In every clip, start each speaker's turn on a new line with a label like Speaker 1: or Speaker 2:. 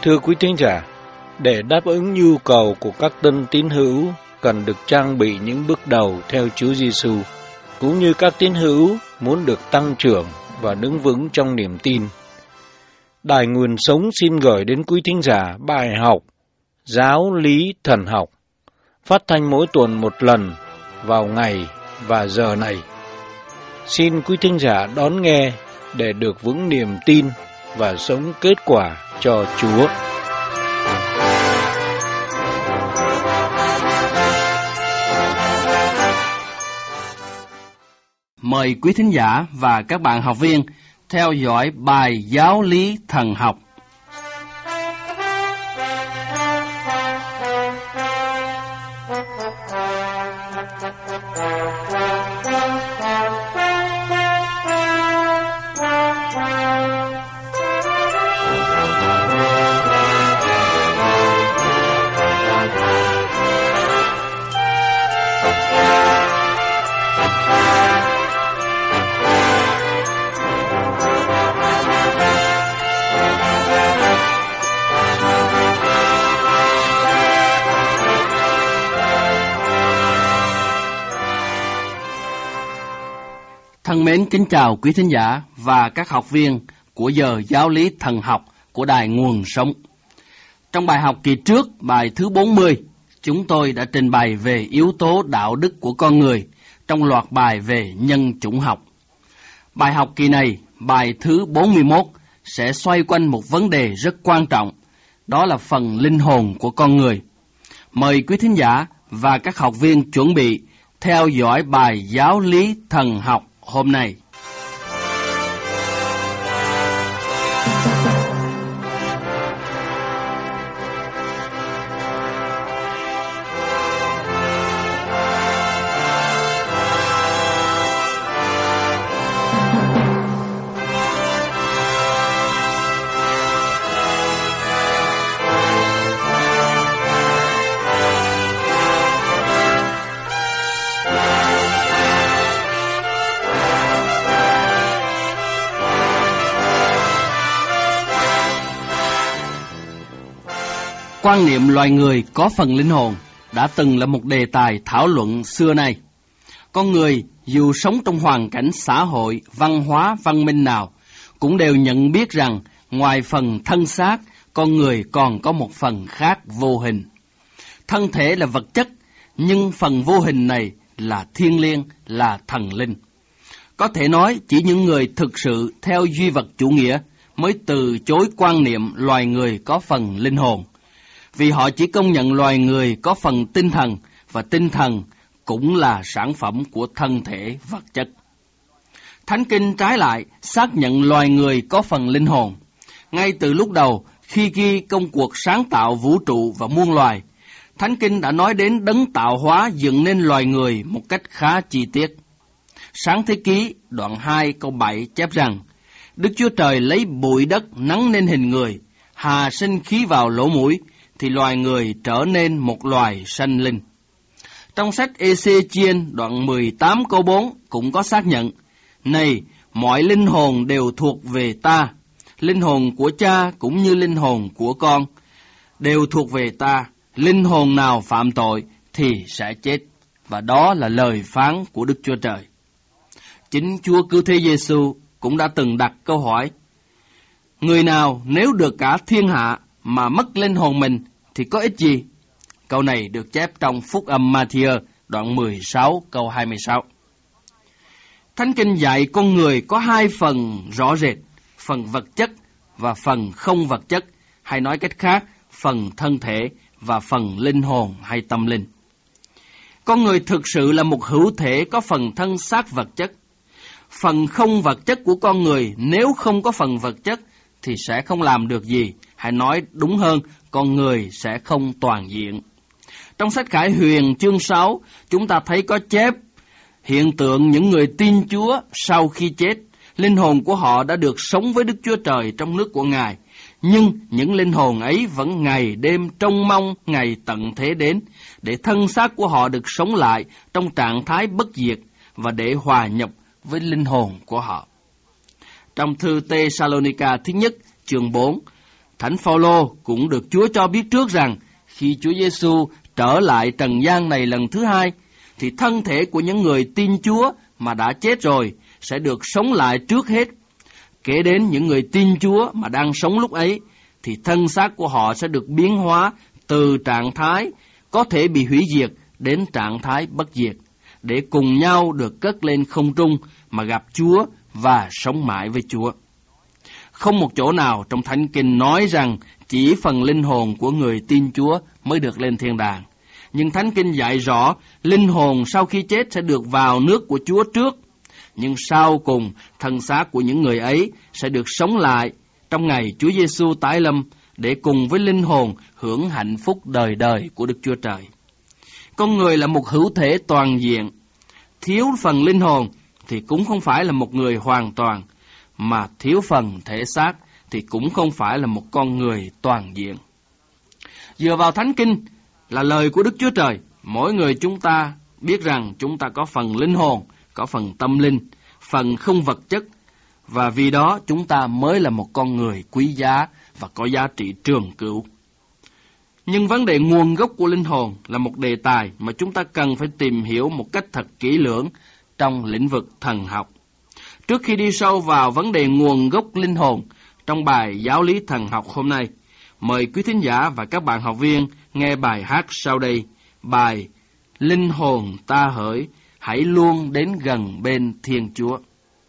Speaker 1: Thưa quý thính giả, để đáp ứng nhu cầu của các tân tín hữu cần được trang bị những bước đầu theo Chúa Giêsu, cũng như các tín hữu muốn được tăng trưởng và đứng vững trong niềm tin. Đài Nguồn Sống xin gửi đến quý thính giả bài học Giáo lý thần học, phát thanh mỗi tuần một lần vào ngày và giờ này. Xin quý thính giả đón nghe để được vững niềm tin và sống kết quả cho Chúa.
Speaker 2: Mời quý thính giả và các bạn học viên theo dõi bài Giáo lý thần học. Thân mến kính chào quý thính giả và các học viên của giờ Giáo lý thần học của Đài Nguồn Sống. Trong bài học kỳ trước, bài thứ 40, chúng tôi đã trình bày về yếu tố đạo đức của con người trong loạt bài về nhân chủng học. Bài học kỳ này, bài thứ 41, sẽ xoay quanh một vấn đề rất quan trọng, đó là phần linh hồn của con người. Mời quý thính giả và các học viên chuẩn bị theo dõi bài Giáo lý thần học hôm nay. Quan niệm loài người có phần linh hồn đã từng là một đề tài thảo luận xưa nay. Con người dù sống trong hoàn cảnh xã hội, văn hóa, văn minh nào, cũng đều nhận biết rằng ngoài phần thân xác, con người còn có một phần khác vô hình. Thân thể là vật chất, nhưng phần vô hình này là thiêng liêng, là thần linh. Có thể nói chỉ những người thực sự theo duy vật chủ nghĩa mới từ chối quan niệm loài người có phần linh hồn, vì họ chỉ công nhận loài người có phần tinh thần, và tinh thần cũng là sản phẩm của thân thể vật chất. Thánh Kinh trái lại xác nhận loài người có phần linh hồn. Ngay từ lúc đầu, khi ghi công cuộc sáng tạo vũ trụ và muôn loài, Thánh Kinh đã nói đến đấng tạo hóa dựng nên loài người một cách khá chi tiết. Sáng thế ký đoạn 2 câu 7 chép rằng, Đức Chúa Trời lấy bụi đất nắn nên hình người, hà sinh khí vào lỗ mũi, thì loài người trở nên một loài sanh linh. Trong sách Ê-xê-chiên đoạn 18 câu 4 cũng có xác nhận, Này, mọi linh hồn đều thuộc về ta, linh hồn của cha cũng như linh hồn của con, đều thuộc về ta, linh hồn nào phạm tội thì sẽ chết. Và đó là lời phán của Đức Chúa Trời. Chính Chúa Cứu Thế Giêsu cũng đã từng đặt câu hỏi, Người nào nếu được cả thiên hạ mà mất linh hồn mình thì có ích gì? Câu này được chép trong Phúc âm Ma-thi-ơ đoạn 16 câu 26. Thánh Kinh dạy con người có hai phần rõ rệt, phần vật chất và phần không vật chất, hay nói cách khác, phần thân thể và phần linh hồn hay tâm linh. Con người thực sự là một hữu thể có phần thân xác vật chất. Phần không vật chất của con người nếu không có phần vật chất thì sẽ không làm được gì, hay nói đúng hơn, con người sẽ không toàn diện. Trong sách Khải Huyền chương 6, chúng ta thấy có chép hiện tượng những người tin Chúa sau khi chết, linh hồn của họ đã được sống với Đức Chúa Trời trong nước của Ngài, nhưng những linh hồn ấy vẫn ngày đêm trông mong ngày tận thế đến, để thân xác của họ được sống lại trong trạng thái bất diệt và để hòa nhập với linh hồn của họ. Trong thư Tê-sa-lô-ni-ca thứ nhất chương 4, Thánh Phaolô cũng được Chúa cho biết trước rằng khi Chúa Giêsu trở lại trần gian này lần thứ hai, thì thân thể của những người tin Chúa mà đã chết rồi sẽ được sống lại trước hết. Kể đến những người tin Chúa mà đang sống lúc ấy, thì thân xác của họ sẽ được biến hóa từ trạng thái có thể bị hủy diệt đến trạng thái bất diệt, để cùng nhau được cất lên không trung mà gặp Chúa và sống mãi với Chúa. Không một chỗ nào trong Thánh Kinh nói rằng chỉ phần linh hồn của người tin Chúa mới được lên thiên đàng. Nhưng Thánh Kinh dạy rõ linh hồn sau khi chết sẽ được vào nước của Chúa trước. Nhưng sau cùng, thân xác của những người ấy sẽ được sống lại trong ngày Chúa Giêsu tái lâm để cùng với linh hồn hưởng hạnh phúc đời đời của Đức Chúa Trời. Con người là một hữu thể toàn diện. Thiếu phần linh hồn thì cũng không phải là một người hoàn toàn, mà thiếu phần thể xác thì cũng không phải là một con người toàn diện. Dựa vào Thánh Kinh là lời của Đức Chúa Trời, mỗi người chúng ta biết rằng chúng ta có phần linh hồn, có phần tâm linh, phần không vật chất, và vì đó chúng ta mới là một con người quý giá và có giá trị trường cửu. Nhưng vấn đề nguồn gốc của linh hồn là một đề tài mà chúng ta cần phải tìm hiểu một cách thật kỹ lưỡng trong lĩnh vực thần học. Trước khi đi sâu vào vấn đề nguồn gốc linh hồn trong bài giáo lý thần học hôm nay, mời quý thính giả và các bạn học viên nghe bài hát sau đây, bài Linh hồn ta hỡi, hãy luôn đến gần bên Thiên Chúa.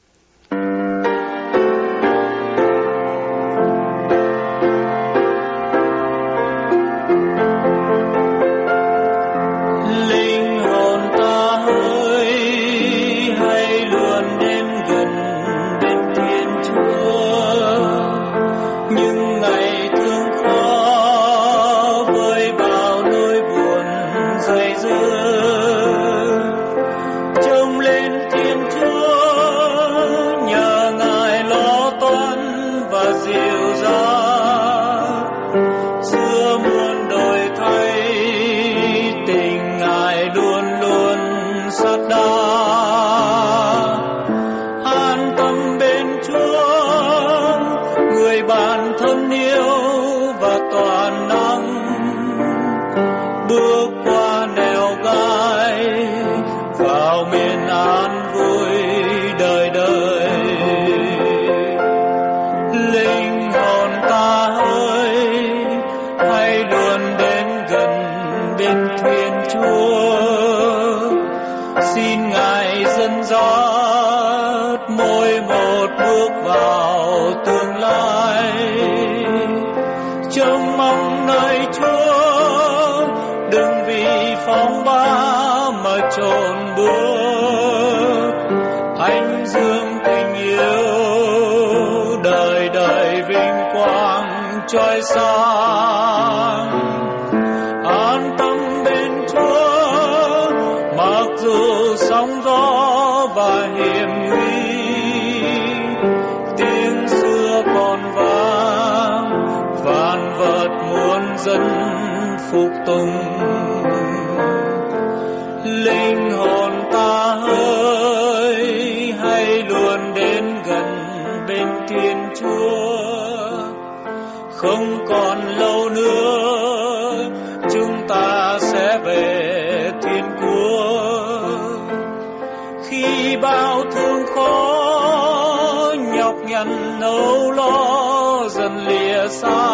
Speaker 3: Trôi sáng an tâm bên Chúa, mặc dù sóng gió và hiểm nguy, tiếng xưa còn vang, vạn vật muôn dân phục tùng. Linh hồn ta hỡi, hãy luôn đến gần bên Thiên Chúa. Không còn lâu nữa, chúng ta sẽ về thiên quốc. Khi bao thương khó, nhọc nhằn âu lo dần lìa xa,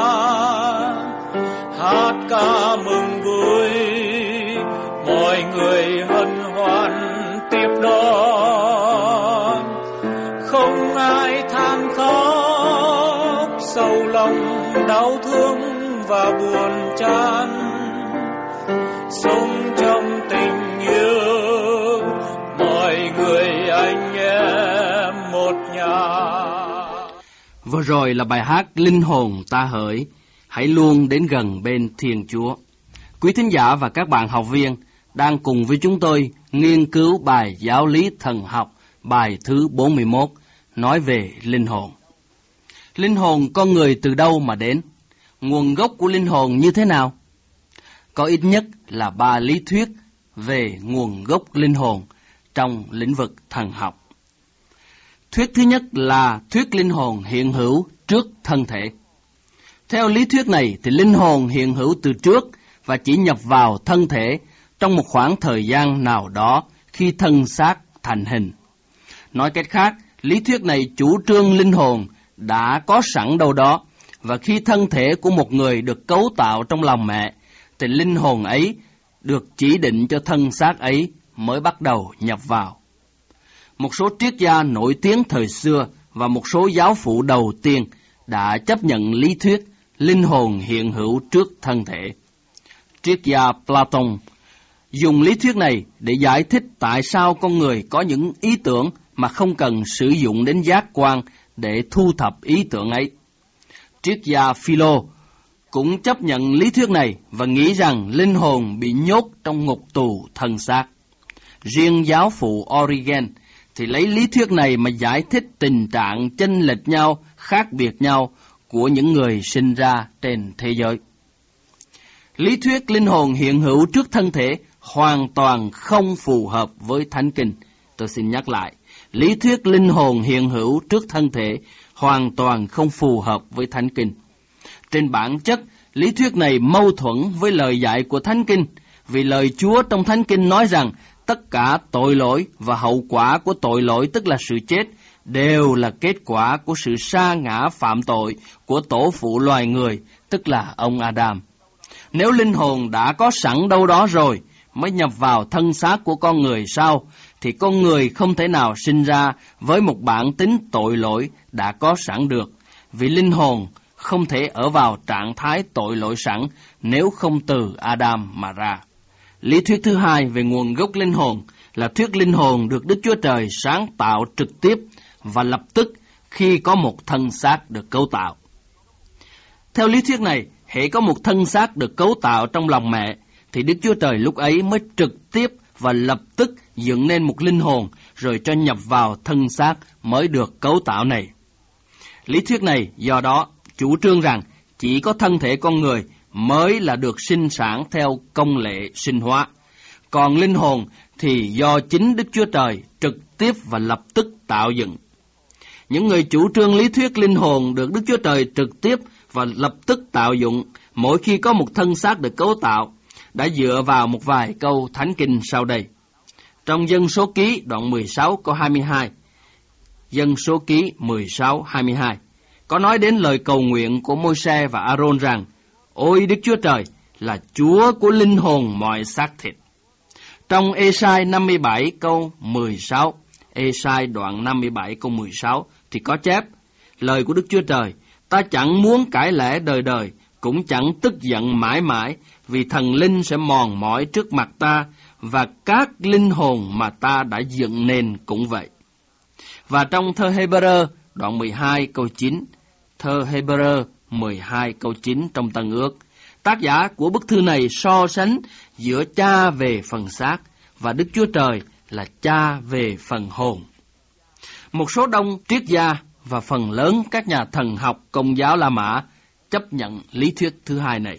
Speaker 3: hát ca mừng vui, mọi người hân hoan tiếp đón. Không ai than khóc sâu lòng, đau thương và buồn chán, sống trong tình yêu, mọi người anh em một nhà.
Speaker 2: Vừa rồi là bài hát Linh hồn ta hỡi, hãy luôn đến gần bên Thiên Chúa. Quý thính giả và các bạn học viên đang cùng với chúng tôi nghiên cứu bài giáo lý thần học, bài thứ 41, nói về linh hồn. Linh hồn con người từ đâu mà đến? Nguồn gốc của linh hồn như thế nào? Có ít nhất là 3 lý thuyết về nguồn gốc linh hồn trong lĩnh vực thần học. Thuyết thứ nhất là thuyết linh hồn hiện hữu trước thân thể. Theo lý thuyết này thì linh hồn hiện hữu từ trước và chỉ nhập vào thân thể trong một khoảng thời gian nào đó khi thân xác thành hình. Nói cách khác, lý thuyết này chủ trương linh hồn đã có sẵn đâu đó, và khi thân thể của một người được cấu tạo trong lòng mẹ, thì linh hồn ấy được chỉ định cho thân xác ấy mới bắt đầu nhập vào. Một số triết gia nổi tiếng thời xưa và một số giáo phụ đầu tiên đã chấp nhận lý thuyết linh hồn hiện hữu trước thân thể. Triết gia Platon dùng lý thuyết này để giải thích tại sao con người có những ý tưởng mà không cần sử dụng đến giác quan để thu thập ý tưởng ấy. Triết gia Philo cũng chấp nhận lý thuyết này và nghĩ rằng linh hồn bị nhốt trong ngục tù thân xác. Riêng giáo phụ Origen thì lấy lý thuyết này mà giải thích tình trạng chênh lệch nhau, khác biệt nhau của những người sinh ra trên thế giới. Lý thuyết linh hồn hiện hữu trước thân thể hoàn toàn không phù hợp với Thánh Kinh. Tôi xin nhắc lại, lý thuyết linh hồn hiện hữu trước thân thể hoàn toàn không phù hợp với Thánh Kinh. Trên bản chất, lý thuyết này mâu thuẫn với lời dạy của Thánh Kinh, vì lời Chúa trong Thánh Kinh nói rằng tất cả tội lỗi và hậu quả của tội lỗi, tức là sự chết, đều là kết quả của sự sa ngã phạm tội của tổ phụ loài người, tức là ông Adam. Nếu linh hồn đã có sẵn đâu đó rồi mới nhập vào thân xác của con người sau, thì con người không thể nào sinh ra với một bản tính tội lỗi đã có sẵn được, vì linh hồn không thể ở vào trạng thái tội lỗi sẵn nếu không từ Adam mà ra. Lý thuyết thứ hai về nguồn gốc linh hồn là thuyết linh hồn được Đức Chúa Trời sáng tạo trực tiếp và lập tức khi có một thân xác được cấu tạo. Theo lý thuyết này, hễ có một thân xác được cấu tạo trong lòng mẹ, thì Đức Chúa Trời lúc ấy mới trực tiếp và lập tức dựng nên một linh hồn rồi cho nhập vào thân xác mới được cấu tạo này. Lý thuyết này do đó chủ trương rằng chỉ có thân thể con người mới là được sinh sản theo công lệ sinh hóa, còn linh hồn thì do chính Đức Chúa Trời trực tiếp và lập tức tạo dựng. Những người chủ trương lý thuyết linh hồn được Đức Chúa Trời trực tiếp và lập tức tạo dụng mỗi khi có một thân xác được cấu tạo đã dựa vào một vài câu Thánh Kinh sau đây. Trong Dân Số Ký đoạn 16 câu 22, Dân Số Ký 16:22 có nói đến lời cầu nguyện của Môi-se và A-rôn rằng: Ôi Đức Chúa Trời là Chúa của linh hồn mọi xác thịt. Trong Ê-sai 57 câu 16, Ê-sai đoạn 57 câu 16 thì có chép lời của Đức Chúa Trời: Ta chẳng muốn cãi lẽ đời đời, cũng chẳng tức giận mãi mãi, vì thần linh sẽ mòn mỏi trước mặt ta, và các linh hồn mà ta đã dựng nên cũng vậy. Và trong thơ Hê-bơ-rơ đoạn 12 câu 9, thơ Hê-bơ-rơ 12 câu 9 trong Tân Ước, tác giả của bức thư này so sánh giữa Cha về phần xác và Đức Chúa Trời là Cha về phần hồn. Một số đông triết gia và phần lớn các nhà thần học Công giáo La Mã chấp nhận lý thuyết thứ hai này.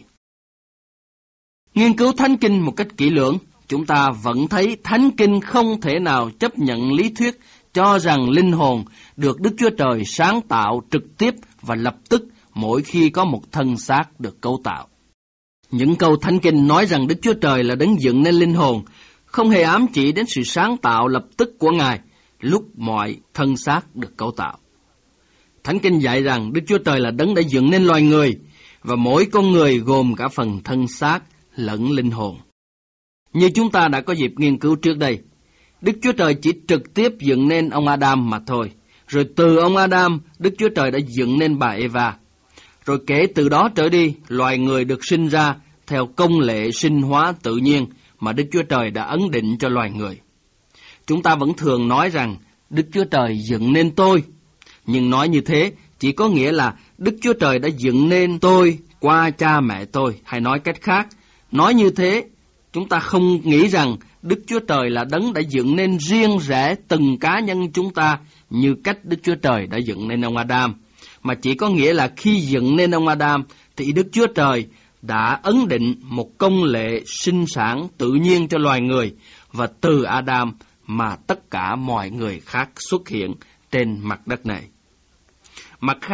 Speaker 2: Nghiên cứu Thánh Kinh một cách kỹ lưỡng, chúng ta vẫn thấy Thánh Kinh không thể nào chấp nhận lý thuyết cho rằng linh hồn được Đức Chúa Trời sáng tạo trực tiếp và lập tức mỗi khi có một thân xác được cấu tạo. Những câu Thánh Kinh nói rằng Đức Chúa Trời là đấng dựng nên linh hồn không hề ám chỉ đến sự sáng tạo lập tức của Ngài lúc mọi thân xác được cấu tạo. Thánh Kinh dạy rằng Đức Chúa Trời là đấng đã dựng nên loài người, và mỗi con người gồm cả phần thân xác lẫn linh hồn. Như chúng ta đã có dịp nghiên cứu trước đây, Đức Chúa Trời chỉ trực tiếp dựng nên ông Adam mà thôi. Rồi từ ông Adam, Đức Chúa Trời đã dựng nên bà Eva. Rồi kể từ đó trở đi, loài người được sinh ra theo công lệ sinh hóa tự nhiên mà Đức Chúa Trời đã ấn định cho loài người. Chúng ta vẫn thường nói rằng Đức Chúa Trời dựng nên tôi, nhưng nói như thế chỉ có nghĩa là Đức Chúa Trời đã dựng nên tôi qua cha mẹ tôi. Hay nói cách khác, nói như thế chúng ta không nghĩ rằng Đức Chúa Trời là đấng đã dựng nên riêng rẽ từng cá nhân chúng ta như cách Đức Chúa Trời đã dựng nên ông Adam, mà chỉ có nghĩa là khi dựng nên ông Adam thì Đức Chúa Trời đã ấn định một công lệ sinh sản tự nhiên cho loài người, và từ Adam mà tất cả mọi người khác xuất hiện trên mặt đất này. Mặt khác,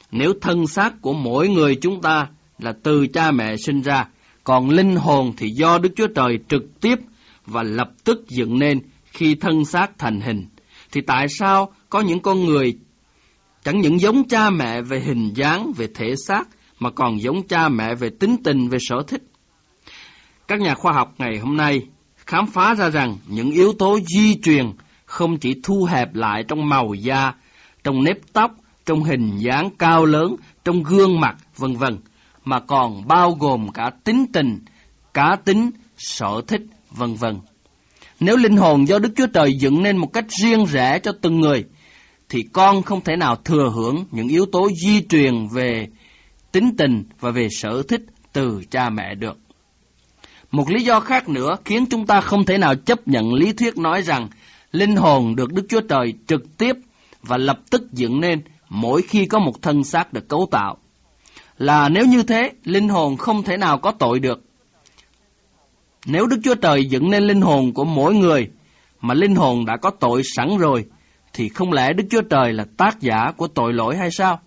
Speaker 2: Nếu thân xác của mỗi người chúng ta là từ cha mẹ sinh ra, còn linh hồn thì do Đức Chúa Trời trực tiếp và lập tức dựng nên khi thân xác thành hình, thì tại sao có những con người chẳng những giống cha mẹ về hình dáng, về thể xác, mà còn giống cha mẹ về tính tình, về sở thích? Các nhà khoa học ngày hôm nay khám phá ra rằng những yếu tố di truyền không chỉ thu hẹp lại trong màu da, trong nếp tóc, trong hình dáng cao lớn, trong gương mặt, vân vân, mà còn bao gồm cả tính tình, cá tính, sở thích, vân vân. Nếu linh hồn do Đức Chúa Trời dựng nên một cách riêng rẽ cho từng người, thì con không thể nào thừa hưởng những yếu tố di truyền về tính tình và về sở thích từ cha mẹ được. Một lý do khác nữa khiến chúng ta không thể nào chấp nhận lý thuyết nói rằng linh hồn được Đức Chúa Trời trực tiếp và lập tức dựng nên mỗi khi có một thân xác được cấu tạo, là nếu như thế, linh hồn không thể nào có tội được. Nếu Đức Chúa Trời dựng nên linh hồn của mỗi người mà linh hồn đã có tội sẵn rồi, thì không lẽ Đức Chúa Trời là tác giả của tội lỗi hay sao?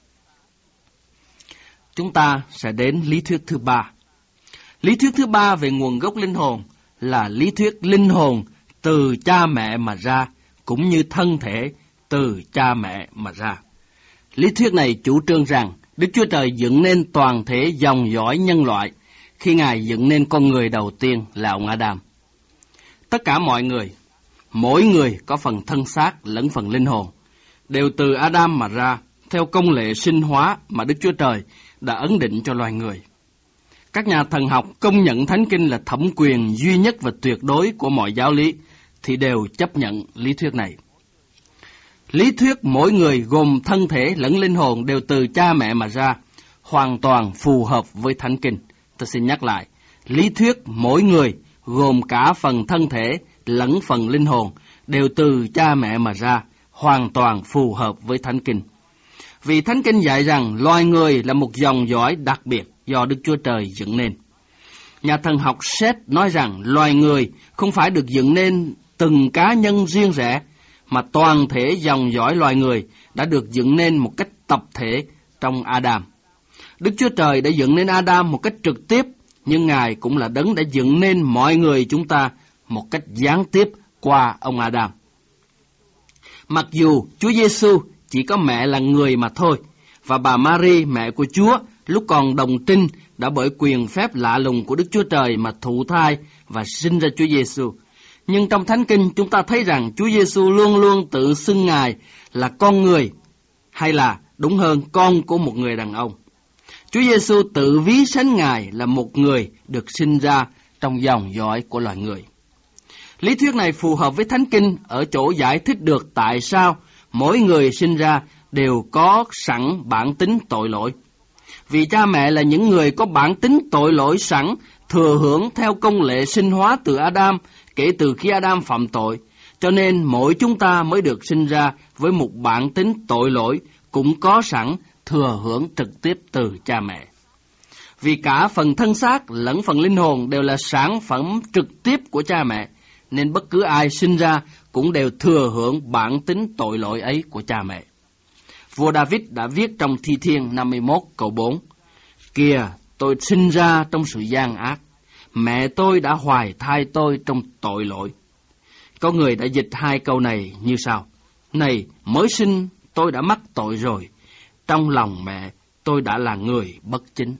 Speaker 2: Chúng ta sẽ đến lý thuyết thứ ba. Lý thuyết thứ ba về nguồn gốc linh hồn là lý thuyết linh hồn từ cha mẹ mà ra, cũng như thân thể từ cha mẹ mà ra. Lý thuyết này chủ trương rằng Đức Chúa Trời dựng nên toàn thể dòng dõi nhân loại khi Ngài dựng nên con người đầu tiên là ông Adam. Tất cả mọi người, mỗi người có phần thân xác lẫn phần linh hồn, đều từ Adam mà ra, theo công lệ sinh hóa mà Đức Chúa Trời đã ấn định cho loài người. Các nhà thần học công nhận Thánh Kinh là thẩm quyền duy nhất và tuyệt đối của mọi giáo lý, thì đều chấp nhận lý thuyết này. Lý thuyết mỗi người gồm thân thể lẫn linh hồn đều từ cha mẹ mà ra, hoàn toàn phù hợp với Thánh Kinh. Tôi xin nhắc lại, lý thuyết mỗi người gồm cả phần thân thể lẫn phần linh hồn đều từ cha mẹ mà ra, hoàn toàn phù hợp với Thánh Kinh. Vì Thánh Kinh dạy rằng loài người là một dòng dõi đặc biệt do Đức Chúa Trời dựng nên. Nhà thần học Seth nói rằng loài người không phải được dựng nên từng cá nhân riêng rẽ, mà toàn thể dòng dõi loài người đã được dựng nên một cách tập thể trong Adam. Đức Chúa Trời đã dựng nên Adam một cách trực tiếp, nhưng Ngài cũng là đấng đã dựng nên mọi người chúng ta một cách gián tiếp qua ông Adam. Mặc dù Chúa Giêsu chỉ có mẹ là người mà thôi, và bà Mary, mẹ của Chúa, lúc còn đồng trinh đã bởi quyền phép lạ lùng của Đức Chúa Trời mà thụ thai và sinh ra Chúa Giêsu. Nhưng trong Thánh Kinh chúng ta thấy rằng Chúa Giêsu luôn luôn tự xưng Ngài là con người, hay là đúng hơn con của một người đàn ông. Chúa Giêsu tự ví sánh Ngài là một người được sinh ra trong dòng dõi của loài người. Lý thuyết này phù hợp với Thánh Kinh ở chỗ giải thích được tại sao mỗi người sinh ra đều có sẵn bản tính tội lỗi. Vì cha mẹ là những người có bản tính tội lỗi sẵn, thừa hưởng theo công lệ sinh hóa từ Adam kể từ khi Adam phạm tội, cho nên mỗi chúng ta mới được sinh ra với một bản tính tội lỗi cũng có sẵn, thừa hưởng trực tiếp từ cha mẹ. Vì cả phần thân xác lẫn phần linh hồn đều là sản phẩm trực tiếp của cha mẹ, nên bất cứ ai sinh ra cũng đều thừa hưởng bản tính tội lỗi ấy của cha mẹ. Vua David đã viết trong Thi Thiên 51 câu 4: Kìa, tôi sinh ra trong sự gian ác, mẹ tôi đã hoài thai tôi trong tội lỗi. Có người đã dịch hai câu này như sau: Này, mới sinh tôi đã mắc tội rồi, trong lòng mẹ tôi đã là người bất chính.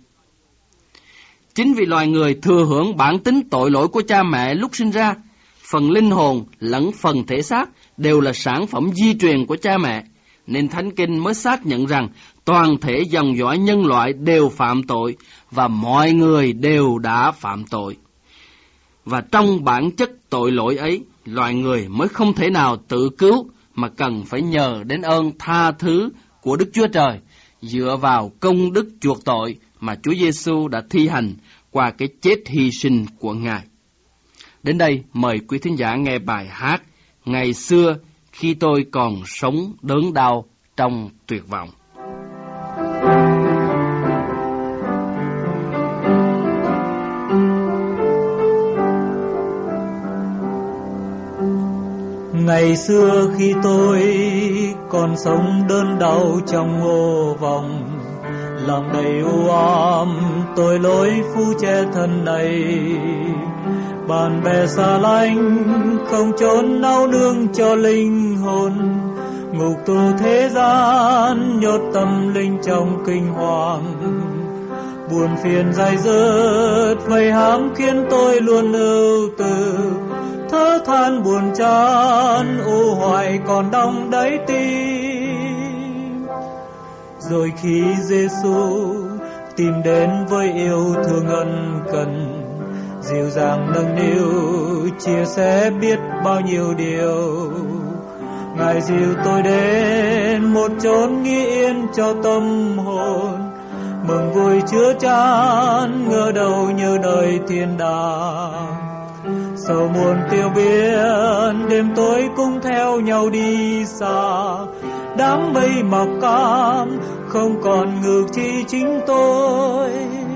Speaker 2: Chính vì loài người thừa hưởng bản tính tội lỗi của cha mẹ lúc sinh ra, phần linh hồn lẫn phần thể xác đều là sản phẩm di truyền của cha mẹ, nên Thánh Kinh mới xác nhận rằng toàn thể dòng dõi nhân loại đều phạm tội và mọi người đều đã phạm tội. Và trong bản chất tội lỗi ấy, loài người mới không thể nào tự cứu mà cần phải nhờ đến ơn tha thứ của Đức Chúa Trời dựa vào công đức chuộc tội mà Chúa Giêsu đã thi hành qua cái chết hy sinh của Ngài. Đến đây, mời quý thính giả nghe bài hát Ngày xưa khi tôi còn sống đớn đau trong tuyệt vọng.
Speaker 3: Ngày xưa khi tôi còn sống đơn đau trong vô vọng, lòng đầy u ám tội lỗi phu che thân này. Bạn bè xa lánh không chốn nao nương cho linh hồn, ngục tù thế gian nhốt tâm linh trong kinh hoàng. Buồn phiền dai dứt vây hãm khiến tôi luôn ưu tư, thở than buồn chán u hoài còn đong đáy tim. Rồi khi Giêsu tìm đến với yêu thương ân cần, dịu dàng nâng niu chia sẻ biết bao nhiêu điều, Ngài dìu tôi đến một chốn nghỉ yên cho tâm hồn, mừng vui chứa chan ngỡ đầu như đời thiên đàng. Sầu buồn tiêu biến đêm tối cũng theo nhau đi xa, đám mây mặc cam không còn ngược chi chính tôi.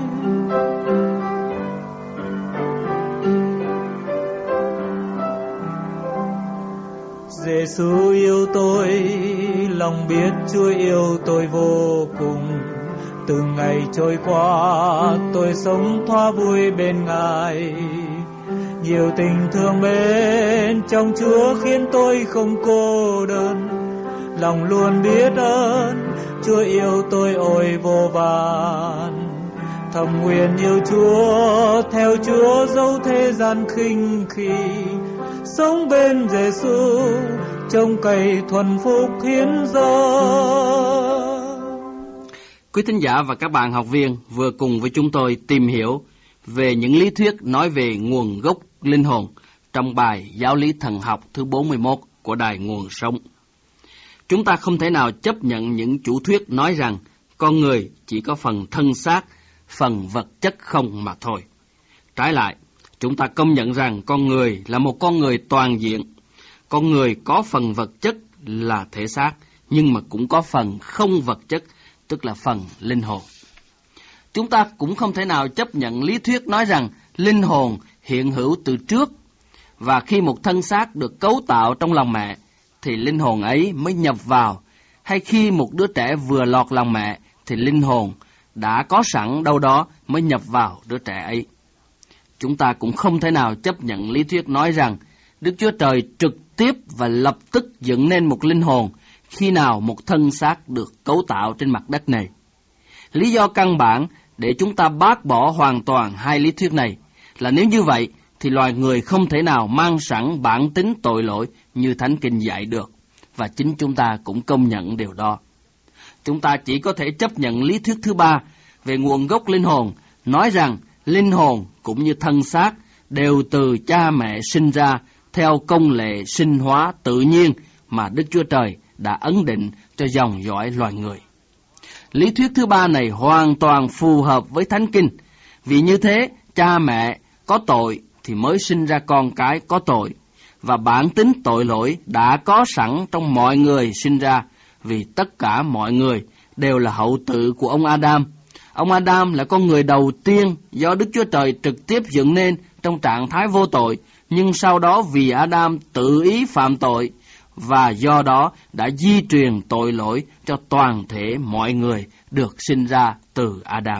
Speaker 3: Giêsu yêu tôi, lòng biết Chúa yêu tôi vô cùng. Từng ngày trôi qua, tôi sống thoa vui bên Ngài. Nhiều tình thương bên trong Chúa khiến tôi không cô đơn. Lòng luôn biết ơn, Chúa yêu tôi ôi vô vàn. Thầm nguyện yêu Chúa, theo Chúa dẫu thế gian khinh khi. Sống bên Giêsu, trông cậy thuần phúc hiến dâng.
Speaker 2: Quý thính giả và các bạn học viên vừa cùng với chúng tôi tìm hiểu về những lý thuyết nói về nguồn gốc linh hồn trong bài Giáo lý thần học thứ 41 của Đài Nguồn Sống. Chúng ta không thể nào chấp nhận những chủ thuyết nói rằng con người chỉ có phần thân xác, phần vật chất không mà thôi. Trái lại, chúng ta công nhận rằng con người là một con người toàn diện. Con người có phần vật chất là thể xác, nhưng mà cũng có phần không vật chất, tức là phần linh hồn. Chúng ta cũng không thể nào chấp nhận lý thuyết nói rằng linh hồn hiện hữu từ trước, và khi một thân xác được cấu tạo trong lòng mẹ, thì linh hồn ấy mới nhập vào, hay khi một đứa trẻ vừa lọt lòng mẹ, thì linh hồn đã có sẵn đâu đó mới nhập vào đứa trẻ ấy. Chúng ta cũng không thể nào chấp nhận lý thuyết nói rằng Đức Chúa Trời trực tiếp và lập tức dựng nên một linh hồn khi nào một thân xác được cấu tạo trên mặt đất này. Lý do căn bản để chúng ta bác bỏ hoàn toàn hai lý thuyết này là nếu như vậy thì loài người không thể nào mang sẵn bản tính tội lỗi như Thánh Kinh dạy được, và chính chúng ta cũng công nhận điều đó. Chúng ta chỉ có thể chấp nhận lý thuyết thứ ba về nguồn gốc linh hồn, nói rằng linh hồn cũng như thân xác đều từ cha mẹ sinh ra theo công lệ sinh hóa tự nhiên mà Đức Chúa Trời đã ấn định cho dòng dõi loài người. Lý thuyết thứ ba này hoàn toàn phù hợp với Thánh Kinh, vì như thế cha mẹ có tội thì mới sinh ra con cái có tội, và bản tính tội lỗi đã có sẵn trong mọi người sinh ra, vì tất cả mọi người đều là hậu tự của ông Adam. Ông Adam là con người đầu tiên do Đức Chúa Trời trực tiếp dựng nên trong trạng thái vô tội, nhưng sau đó vì Adam tự ý phạm tội, và do đó đã di truyền tội lỗi cho toàn thể mọi người được sinh ra từ Adam.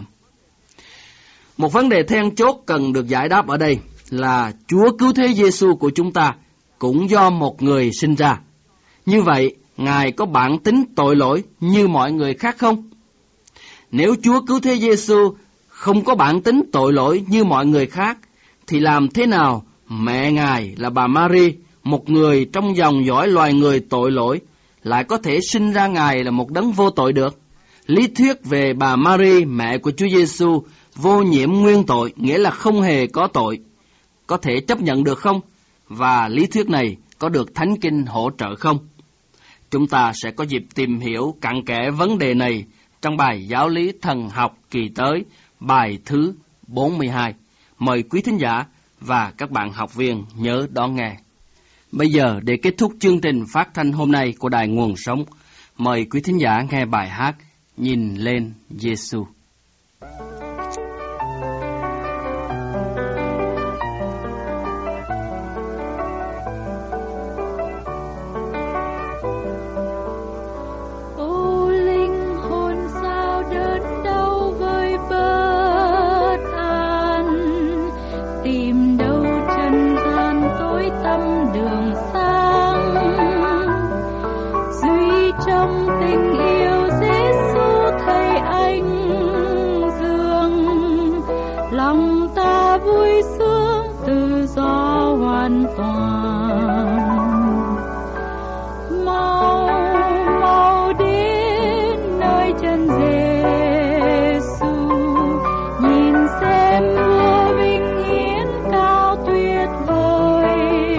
Speaker 2: Một vấn đề then chốt cần được giải đáp ở đây là Chúa Cứu Thế Giêsu của chúng ta cũng do một người sinh ra. Như vậy, Ngài có bản tính tội lỗi như mọi người khác không? Nếu Chúa Cứu Thế Giêsu không có bản tính tội lỗi như mọi người khác, thì làm thế nào mẹ Ngài là bà Mary, một người trong dòng dõi loài người tội lỗi, lại có thể sinh ra Ngài là một đấng vô tội được? Lý thuyết về bà Mary, mẹ của Chúa Giêsu, vô nhiễm nguyên tội, nghĩa là không hề có tội, có thể chấp nhận được không? Và lý thuyết này có được Thánh Kinh hỗ trợ không? Chúng ta sẽ có dịp tìm hiểu cặn kẽ vấn đề này trong bài Giáo lý thần học kỳ tới, bài thứ 42. Mời quý thính giả và các bạn học viên nhớ đón nghe. Bây giờ để kết thúc chương trình phát thanh hôm nay của Đài Nguồn Sống, mời quý thính giả nghe bài hát Nhìn lên Giêsu.
Speaker 4: đường sáng. Duy trong tình yêu Giêsu thấy anh dương, lòng ta vui sướng tự do hoàn toàn. Mau mau đến nơi chân Giêsu, nhìn xem vua vinh hiển cao tuyệt vời.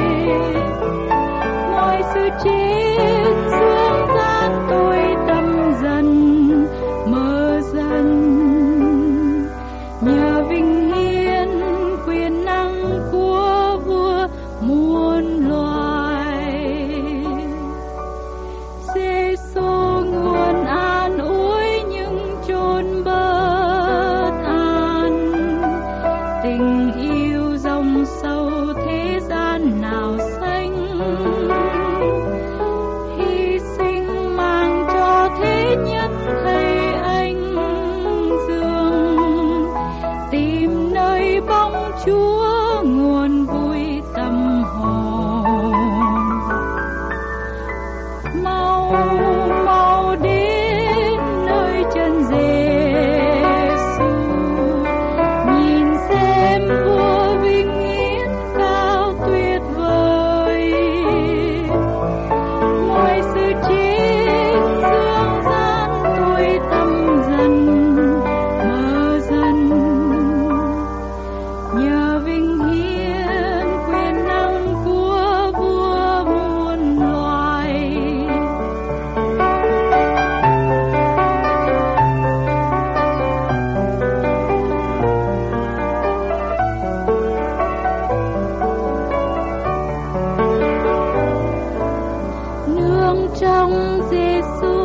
Speaker 4: Mọi sự trên dương gian tôi tâm dần mơ dần, nhờ vinh hiển quyền năng của vua muôn loài. Giêsu nguồn an ủi những chốn bất an, tình yêu dòng sâu thế gian nào sánh. Hy sinh mang cho thế nhân thấy anh dương, tìm nơi bóng Chúa nguồn vui tâm hồn. Mau mau đến nơi chân Giêsu, nhìn xem vua vinh hiển cao tuyệt vời. Mọi sự trên dương gian tôi tâm dần mơ dần, nhờ vinh hiển quyền năng của vua muôn loài. Nương trong Giêsu